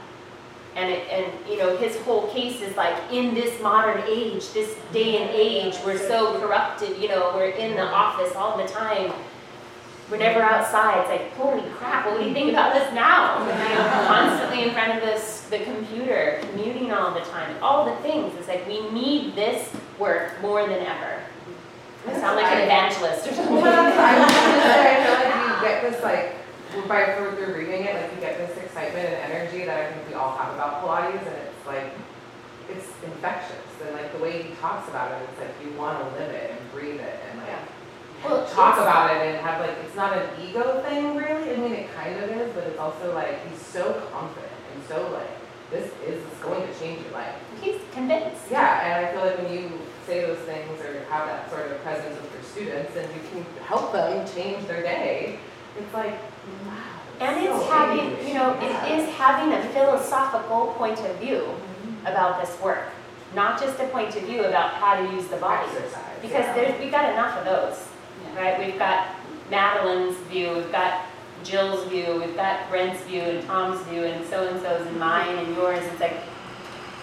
And his whole case is like, in this modern age, this day and age, we're so corrupted, we're in the office all the time. We're never outside. It's like, holy crap, what do you think about this now? Constantly in front of the computer, commuting all the time, all the things. It's like, we need this work more than ever. I sound like an evangelist or something. I was gonna say, I feel like you get this like, by further reading it, like you get this excitement and energy that I think we all have about Pilates, and it's like, it's infectious. And like the way he talks about it, it's like you want to live it and breathe it and like talk about it and have like, it's not an ego thing really. I mean, it kind of is, but it's also like, he's so confident and so like, this is going to change your life. He's convinced. Yeah, and I feel like when you say those things or have that sort of presence with your students and you can help them change their day, it's like, wow. And it's having, it is having a philosophical point of view about this work, not just a point of view about how to use the body. Exercise, Because we've got enough of those, right? We've got Madeline's view, we've got Jill's view, we've got Brent's view and Tom's view and so-and-so's and mine and yours. It's like,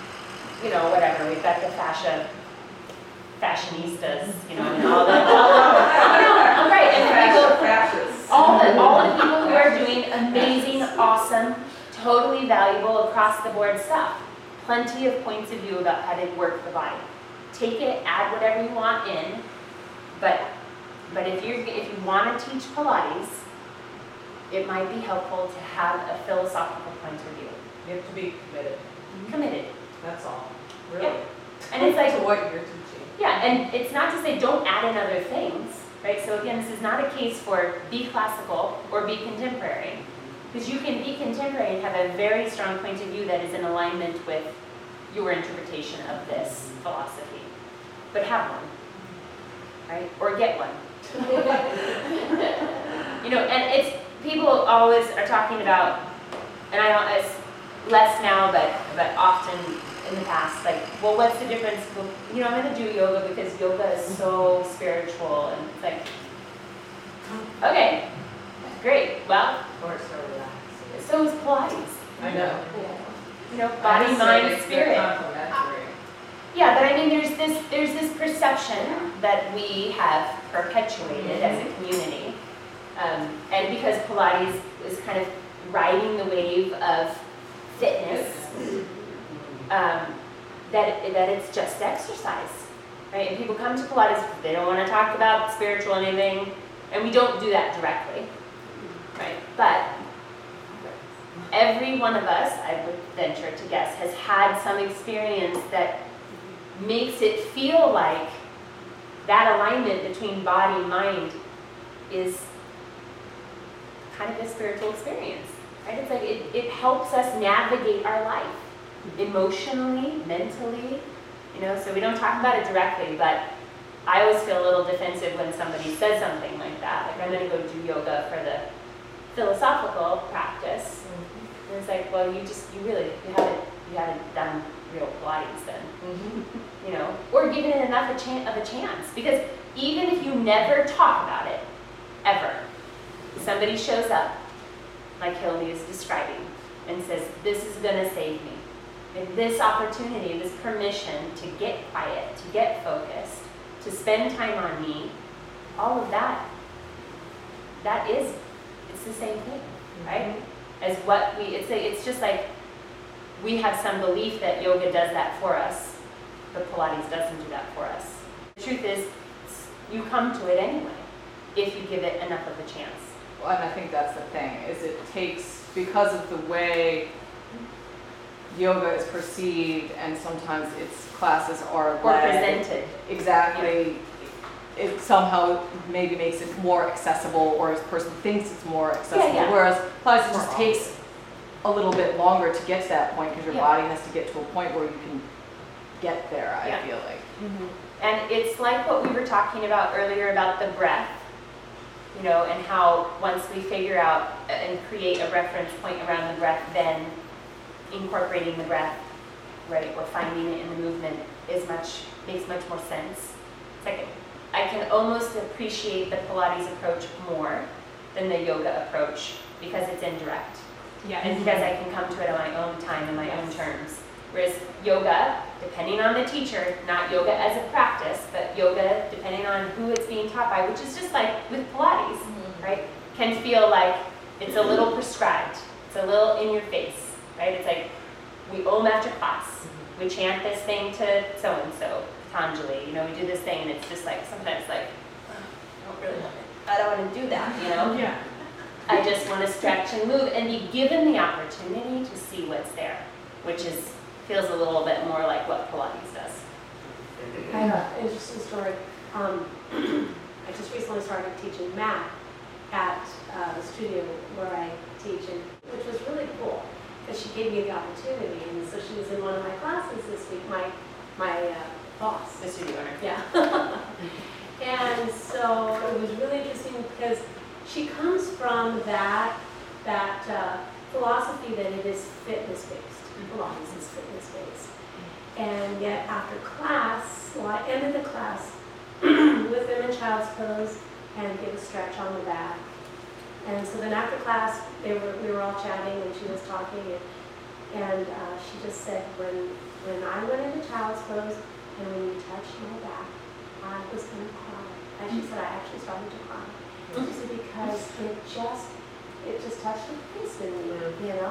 whatever. We've got the fashionistas, and all the Totally valuable across the board stuff. Plenty of points of view about how to work the body. Take it, add whatever you want in, but if you want to teach Pilates, it might be helpful to have a philosophical point of view. You have to be committed, Committed. that's all, really. Yeah. And it's like, To what you're teaching. yeah, and it's not to say don't add in other things, right? So again, this is not a case for be classical or be contemporary, because you can be contemporary and have a very strong point of view that is in alignment with your interpretation of this philosophy. But have one, right? Or get one. You know, and it's, people always are talking about, and I don't, it's less now, but often in the past, like, well, what's the difference? Well, you know, I'm gonna do yoga because yoga is so spiritual, and it's like, okay, great, well, Or so relaxed. so is Pilates. I know. You know, body, mind, spirit. Complimentary. Yeah, but I mean, there's this perception that we have perpetuated as a community, and because Pilates is kind of riding the wave of fitness, that it's just exercise, right? And people come to Pilates, they don't want to talk about spiritual anything, and we don't do that directly, right? But every one of us, I would venture to guess, has had some experience that makes it feel like that alignment between body and mind is kind of a spiritual experience, right? It's like it helps us navigate our life emotionally, mentally, you know, so we don't talk about it directly, but I always feel a little defensive when somebody says something like that, like I'm gonna go do yoga for the philosophical practice. And it's like, well, you haven't done real Pilates then, you know, or given it enough of a chance. Because even if you never talk about it, ever, somebody shows up, like Hildy is describing, and says, this is gonna save me. And this opportunity, this permission to get quiet, to get focused, to spend time on me, all of that, it's the same thing, right? As what it's just like we have some belief that yoga does that for us, but Pilates doesn't do that for us. The truth is, you come to it anyway, if you give it enough of a chance. Well, and I think that's the thing, is it takes, because of the way yoga is perceived and sometimes its classes are Or led. presented. Exactly. It somehow maybe makes it more accessible, or a person thinks it's more accessible. Yeah. Whereas Pilates More just takes a little bit longer to get to that point, because your Yeah. body has to get to a point where you can get there, I Yeah. feel like. And it's like what we were talking about earlier about the breath, you know, and how once we figure out and create a reference point around the breath, then incorporating the breath, right, or finding it in the movement makes much more sense. It's like I can almost appreciate the Pilates approach more than the yoga approach because it's indirect. Yeah. And because I can come to it on my own time and my own terms. Whereas yoga, depending on the teacher, not yoga as a practice, but yoga depending on who it's being taught by, which is just like with Pilates, right? Can feel like it's a little prescribed. It's a little in your face, right? It's like we om after class. We chant this thing to so-and-so, Patanjali, you know, we do this thing and it's just like, sometimes like, I don't want to do that, you know? Yeah. I just want to stretch and move and be given the opportunity to see what's there, which feels a little bit more like what Pilates does. I have an interesting story. I just recently started teaching math at the studio where I teach, and which was really cool because she gave me the opportunity. And so she was in one of my classes this week, my boss. The studio owner. Yeah. And so it was really interesting because she comes from that philosophy that it is fitness-based. Pilates is fitness-based. And yet after class, well, I ended the class with them in child's pose and give a stretch on the back. And so then after class, we were all chatting and she was talking and she just said, when I went into child's pose and when you touched my back, I was going to cry. And she said, I actually started to cry. And she said, because it just touched the face in me, you know?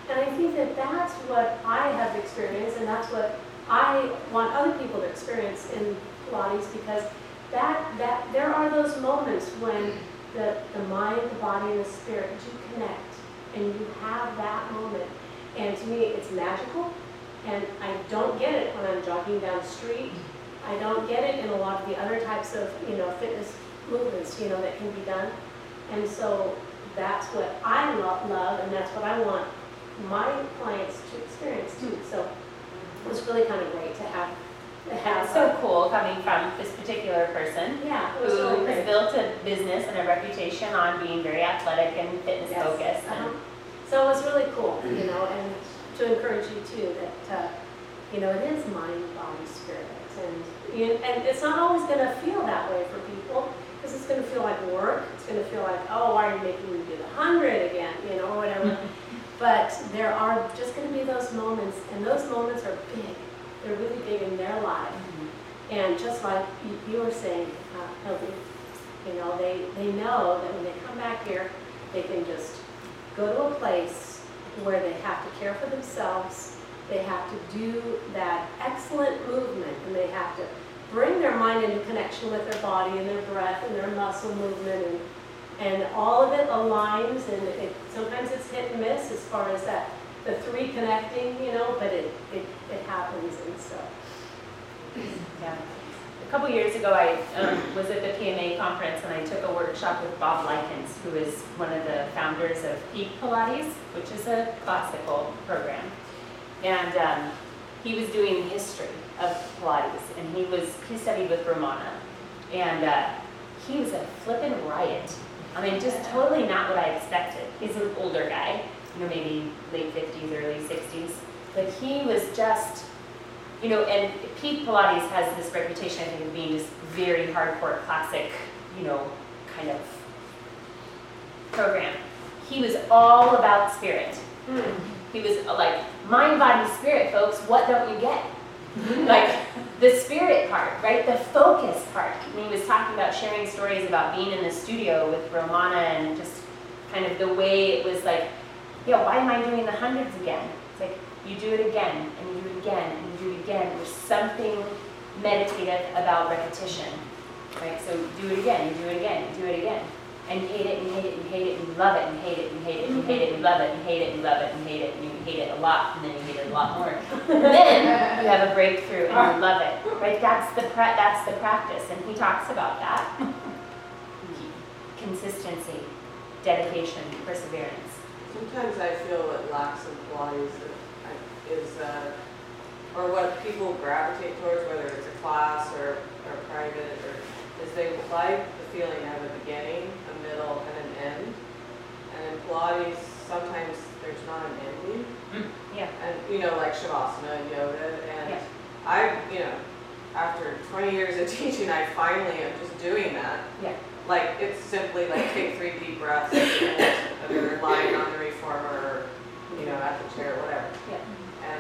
And I think that that's what I have experienced, and that's what I want other people to experience in Pilates, because that there are those moments when the mind, the body, and the spirit do connect, and you have that moment. And to me, it's magical, and I don't get it when I'm jogging down the street. I don't get it in a lot of the other types of, fitness movements, that can be done. And so that's what I love, and that's what I want my clients to experience too. So it was really kind of great to have. It's so cool coming from this particular person Yeah, it who was really has great. built a business and a reputation on being very athletic and fitness Yes. focused. And So it was really cool, and to encourage you too, that, it is mind, body, spirit. And it's not always going to feel that way for people, because it's going to feel like work. It's going to feel like, oh, why are you making me do the 100 again, or whatever. But there are just going to be those moments, and those moments are big. They're really big in their life. And just like you were saying, Hildy, they know that when they come back here, they can just go to a place where they have to care for themselves. They have to do that excellent movement, and they have to bring their mind into connection with their body and their breath and their muscle movement, and all of it aligns, and sometimes it's hit and miss as far as the three connecting, but it happens. And so Yeah. A couple years ago, I was at the PMA conference, and I took a workshop with Bob Likens, who is one of the founders of Peak Pilates, which is a classical program. And he was doing history of Pilates, and he studied with Romana, and he was a flippin' riot. I mean, just totally not what I expected. He's an older guy, maybe late 50s, early 60s, but he was just, and Peak Pilates has this reputation, I think, of being just very hardcore, classic, kind of program. He was all about spirit. He was like, mind, body, spirit, folks, what don't you get? Like, the spirit part, right? The focus part. And he was talking about sharing stories about being in the studio with Romana, and just kind of the way it was like, why am I doing the hundreds again? It's like, you do it again, and you do it again, and you do it again. There's something meditative about repetition, right? So you do it again, you do it again, you do it again. And you hate it, and you hate it, and you hate it, and you love it, and hate it, and hate it, and hate it, and love it, and hate it, and love it, and hate it, and you hate it a lot, and then you hate it a lot more. And then you have a breakthrough, and you love it, right? That's the practice, and he talks about that. Consistency, dedication, perseverance. Sometimes I feel what lacks in Pilates is, or what people gravitate towards, whether it's a class or private, is they like the feeling of a beginning, a middle, and an end. And in Pilates, sometimes there's not an ending. Yeah. And, like Shavasana and yoga. And Yeah. I, after 20 years of teaching, I finally am just doing that. Yeah. Like, it's simply like take 3 deep breaths, and you're lying on the reformer, or, at the chair, whatever. Yeah. And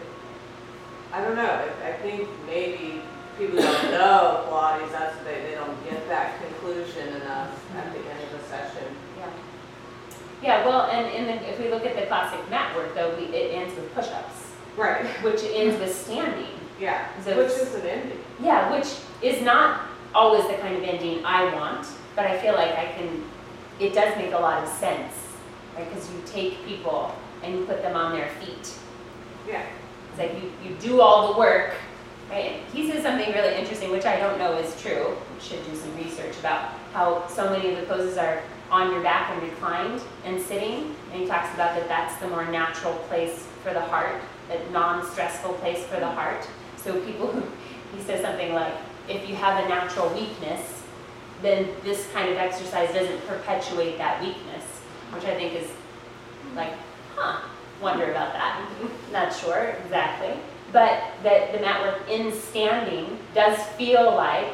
I don't know, I think maybe people don't know Pilates, that's they don't get that conclusion enough at the end of the session. Yeah. Yeah, well, and then if we look at the classic mat work, though, it ends with push-ups. Right. Which ends with standing. Yeah, So which is an ending. Yeah, which is not always the kind of ending I want, but I feel like it does make a lot of sense, right? Because you take people and you put them on their feet. Yeah. It's like you do all the work, right? And he says something really interesting, which I don't know is true. We should do some research about how so many of the poses are on your back and reclined and sitting. And he talks about that's the more natural place for the heart, that non-stressful place for the heart. So he says something like, if you have a natural weakness, then this kind of exercise doesn't perpetuate that weakness, which I think is like, wonder about that. Not sure exactly. But that the mat work in standing does feel like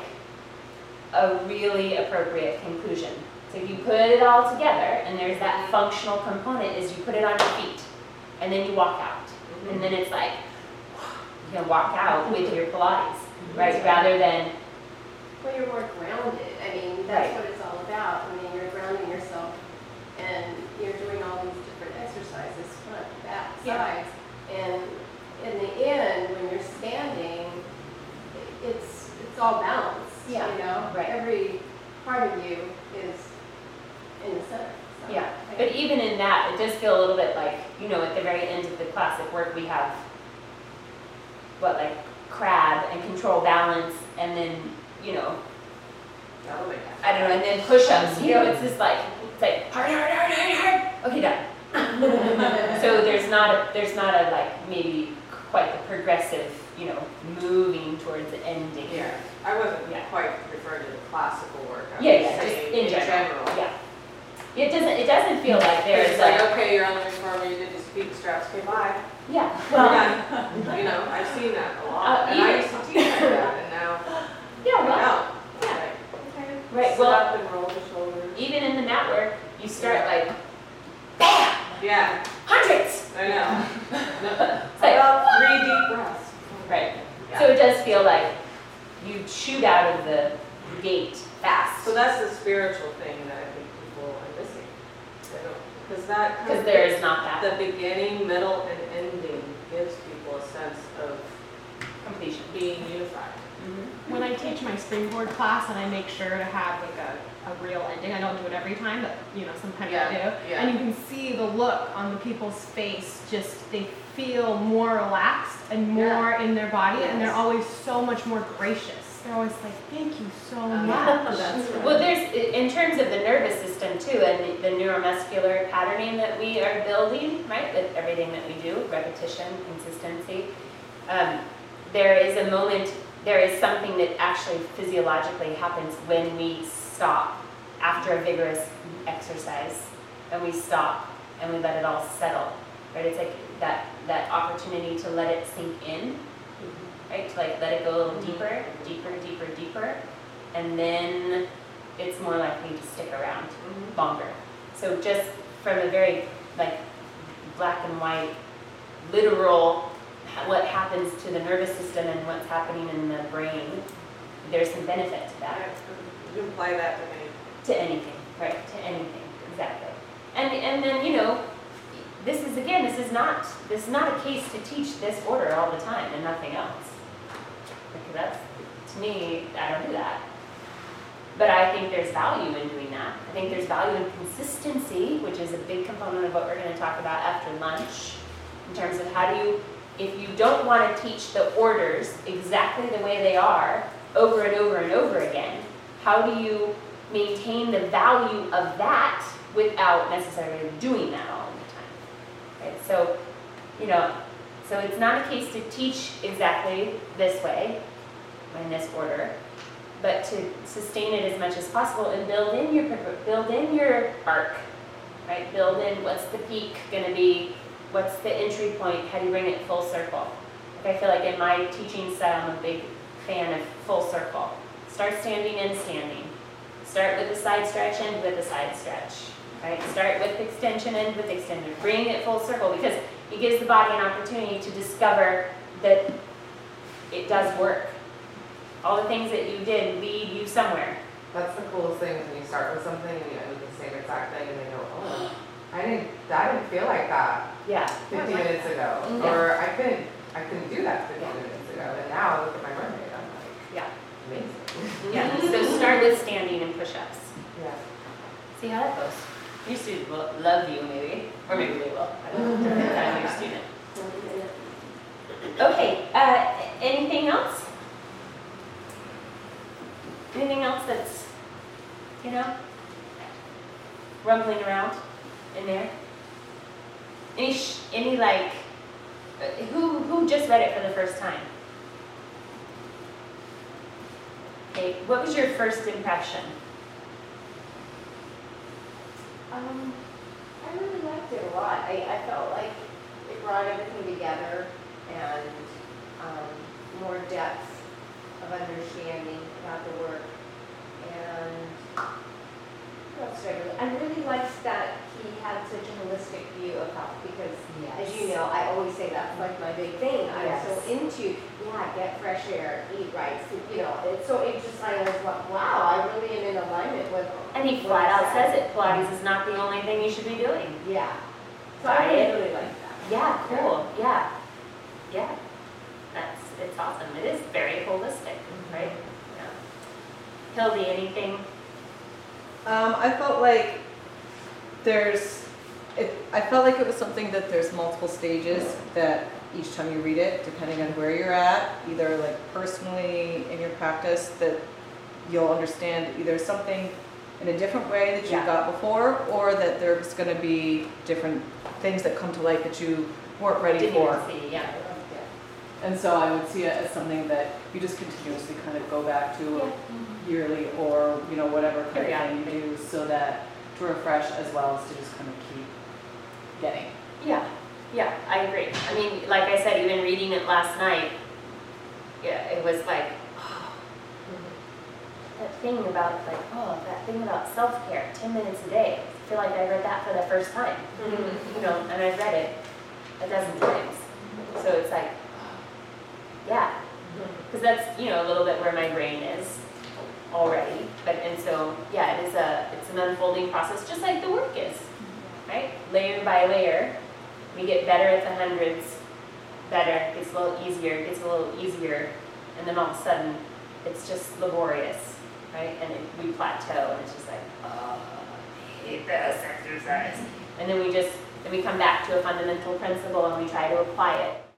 a really appropriate conclusion. So if you put it all together, and there's that functional component, is you put it on your feet, and then you walk out. And then it's like, you can walk out with your Pilates, right? Rather than, well, you're more grounded. I mean, that's what it's all about. I mean, you're grounding yourself, and you're doing all these different exercises front, back, Yeah. sides. And in the end, when you're standing, it's all balanced, you Yeah, know? right. Every part of you is in the center. So Yeah, I- but even in that, it does feel a little bit like, you know, at the very end of the classic work, we have, what, like crab and control balance, and then, you know, That'll make I don't know, and then push-ups, you know, it's just like, it's like, hard, hard, hard, hard, hard, okay, done. So there's not a like, maybe quite the progressive, you know, moving towards the ending. Yeah, I wasn't Yeah. quite referring to the classical work. I Yeah, was yeah, just saying in general, general. yeah. It doesn't feel like there's It's like, a, okay, you're on the reformer, you did your speed straps, okay, bye. yeah, We're well, done. You know, I've seen that a lot, and I even- used to teach like that, and now yeah, I well, don't. yeah. Okay. Right, Sit well- up and roll the shoulders. even in the mat work, you start like, bam, Yeah, hundreds. I know. It's like, About 3 deep breaths. right. So it does feel like you shoot out of the gate fast. So that's the spiritual thing that I think people are missing. They don't, because that kind Because of there is not that the beginning, middle, and ending gives people a sense of completion. being unified. When I teach my springboard class and I make sure to have like a real ending, I don't do it every time, but you know, sometimes I do. Yeah. And you can see the look on the people's face, just they feel more relaxed and more in their body, and they're Yes. always so much more gracious. They're always like, thank you so much. That's right. Well, there's, in terms of the nervous system too, and the neuromuscular patterning that we are building, right, with everything that we do, repetition, consistency, there is a moment, there is something that actually physiologically happens when we stop after a vigorous exercise, and we stop and we let it all settle, right? It's like that opportunity to let it sink in, right? To like let it go a little deeper, deeper, deeper, deeper, and then it's more likely to stick around longer. So just from a very like black and white, literal, what happens to the nervous system and what's happening in the brain, there's some benefit to that. You can apply that to me. To anything, right, to anything, exactly. And then, you know, this is not a case to teach this order all the time and nothing else. Because that's, to me, I don't do that. But I think there's value in doing that. I think there's value in consistency, which is a big component of what we're going to talk about after lunch, in terms of how do you, if you don't want to teach the orders exactly the way they are over and over and over again, how do you maintain the value of that without necessarily doing that all the time? Right? So, you know, so it's not a case to teach exactly this way, in this order, but to sustain it as much as possible and build in your arc, right? Build in what's the peak going to be, what's the entry point, how do you bring it full circle? Like I feel like in my teaching style, I'm a big fan of full circle. Start standing and standing. Start with a side stretch, end with a side stretch, right? Start with extension, end with extension. Bring it full circle because it gives the body an opportunity to discover that it does work. All the things that you did lead you somewhere. That's the coolest thing is when you start with something and you end with the same exact thing and they go, oh, that didn't feel like that Yeah. 50 minutes ago. Mhm. Or I couldn't do that 50 minutes ago. And now look at my run rate, I'm like, Yeah. amazing. Yeah. So start with standing and push-ups. Yeah. See how that goes. Your student will love you maybe, or maybe they will. I don't know. Depends on your student. Okay, anything else? Anything else that's, you know, rumbling around in there? Any like, who just read it for the first time? Okay, what was your first impression? I really liked it a lot. I felt like it brought everything together and more depth of understanding about the work. And what else did I really liked that he had such a holistic view of health because, as you know, I always say that's like my big thing. I'm so into, get fresh air, eat right, you know. It's just I always went, wow, I really am in alignment with. And he flat out says it, Pilates is not the only thing you should be doing. Yeah. So I Diet, really like that. Yeah, cool, yeah, yeah. It's awesome, it is very holistic, right? Yeah. Hildy, anything? I felt like I felt like it was something that there's multiple stages that each time you read it, depending on where you're at, either like personally in your practice, that you'll understand either something in a different way that you Yeah. got before, or that there's gonna be different things that come to light that you weren't ready Didn't for. even see, yeah. And so I would see it as something that you just continuously kind of go back to yearly, or, you know, whatever kind of thing you do, so that to refresh as well as to just kind of keep getting. Yeah, yeah, I agree. I mean, like I said, even reading it last night, yeah, it was like, oh, that thing about self-care, 10 minutes a day. I feel like I read that for the first time, you know, and I've read it a dozen times. So it's like, yeah, because that's, you know, a little bit where my brain is already. And so, yeah, it's an unfolding process, just like the work is, right? Layer by layer, we get better at the hundreds, better, gets a little easier, and then all of a sudden, it's just laborious, right? And we plateau, and it's just like, oh, I hate this exercise. And then we come back to a fundamental principle and we try to apply it.